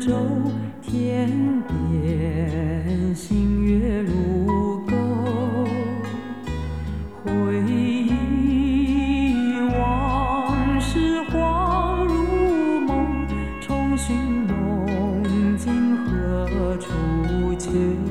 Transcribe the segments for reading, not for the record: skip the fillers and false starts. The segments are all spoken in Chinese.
舟，天边星月如钩。回忆往事恍如梦，重寻梦境何处求？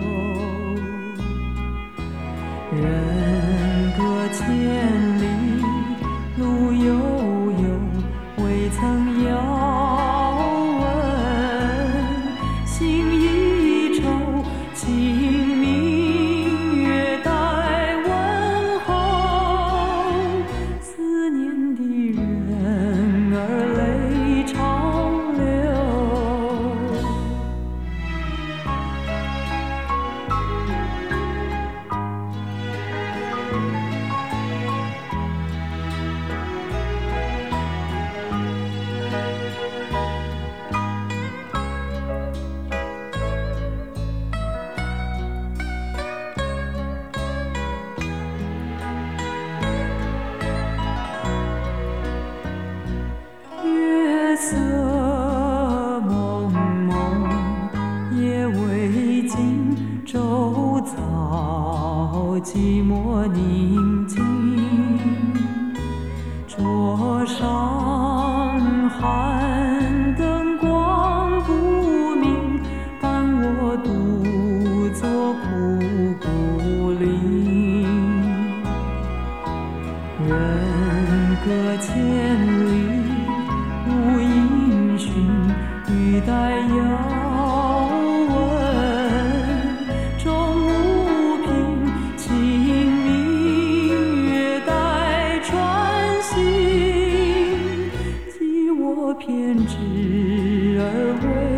人隔千里，路悠悠，未曾遥问。心已愁，清明月待问候。思念的人儿泪长流。月色蒙蒙，夜未尽，周遭寂寞宁静。桌上寒灯光不明，伴我独坐枯骨林。人隔千里，无音讯，欲待遥问。终无凭，清明月待穿行。寄我偏执而为